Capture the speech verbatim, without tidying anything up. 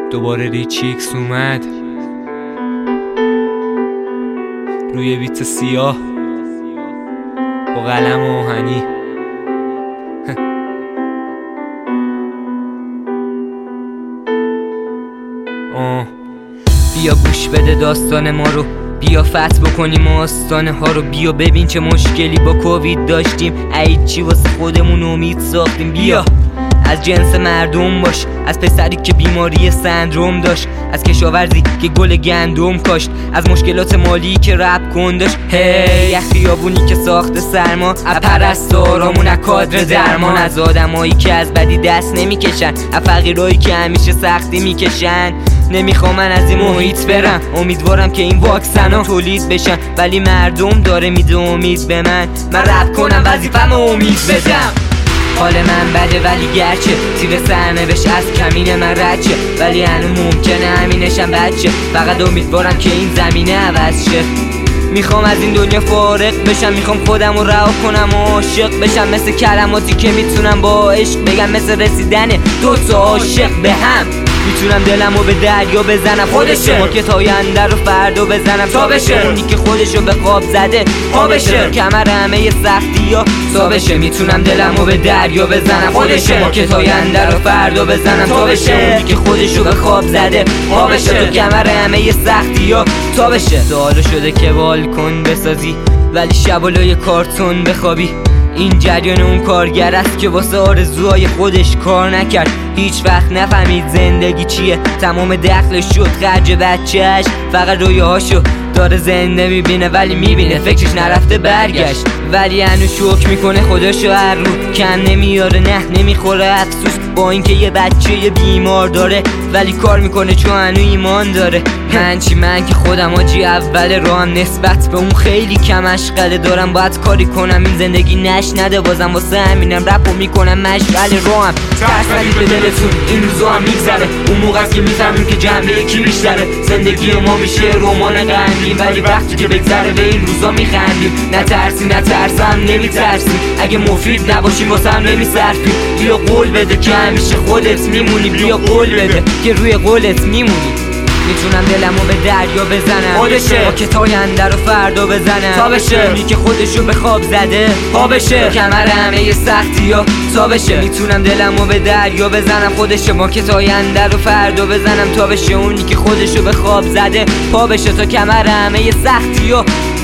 دوباره ریچیکس اومد روی بیت سیاه با قلم آهنی. آه بیا گوش بده داستان ما رو، بیا فتح بکنیم آستانه ها رو، بیا ببین چه مشکلی با کووید داشتیم، عید چی واسه خودمون امید ساختیم. بیا از جنس مردم باش، از پسری که بیماری سندروم داشت، از کشاورزی که گل گندم کاشت، از مشکلات مالی که رپ کن داشت. هی از خیابونی که ساخت سرما، از پرستارامون، از کادر درمان، از آدمایی که از بدی دست نمیکشن، از فقیرایی که همیشه سختی میکشن. نمیخوام من از این محیط برم، امیدوارم که این واکسنا تولید بشن، ولی مردم داره میده امید به من. من رپ کنم وظیفه‌م امید بدم. حال من بده ولی گرچه تیر سرنوشت از کمین من رد شه، ولی هنوز ممکنه همینشم بچه. فقط امیدوارم که این زمینه عوض شه. میخوام از این دنیا فارغ بشم، میخوام خودم رو رها کنم و عاشق بشم، مثل کلماتی که میتونم با عشق بگم، مثل رسیدن دو تا عاشق به هم. میتونم دلمو به دریا بزنم، خودشه ما که تاینده رو فردا بزنم تا بشه، اونی که خودشو به خواب زده پا بشه، کمر همه سختی ها تا بشه. میتونم دلمو به دریا بزنم، خودشه ما که تاینده رو فردا بزنم تا بشه، اونی که خودشو به خواب زده پا بشه، تو کمر همه سختی ها تا بشه. سوالو شده که بالکن بسازی ولی شبالای کارتون بخوابی. این جریان اون کارگر است که واسه آرزوهای خودش کار نکرد، هیچ وقت نفهمید زندگی چیه، تمام دخلش شد خرج بچهش، فقط رویاهاشو داره زنده میبینه ولی میبینه فکرش نرفته برگشت، ولی هنوز شوک میکنه خودشو هر رو، کم نمیاره نه نمیخوره افسوس، با اینکه یه بچه یه بیمار داره ولی کار میکنه چون هنوز ایمان داره. من چی من که خودم آجی اول راهم، نسبت به اون خیلی کم اشغله دارم، باید کاری کنم این زندگی نشنده بازم، واسه همینم رپو میکنم مشغل راهم. ترس ولی به دلتون این روزا هم میگذره، اون موقع است که میفهمیم که جنبه یکی بیشتره، زندگی ما میشه رمان غمگین، ولی وقتی که بگذره به این روزا میخندیم. نترسی نترسم نمیترسیم، اگه مفید نباشیم واسه هم نمیصرفیم. بیا قول بده که همیشه خودت میمونی، بیا قول بده که روی قولت میمونی. میتونم دلمو به دریا بزنم، خودشه با که تاینده رو فردا بزنم تا بشه، اونی که خودشو به خواب زده پا بشه، کمر همه سختی ها تا بشه. میتونم دلمو به دریا بزنم، خودشه با که تاینده رو فردا بزنم تا بشه، اونی که خودشو به خواب زده پا بشه، تا کمر همه سختی ها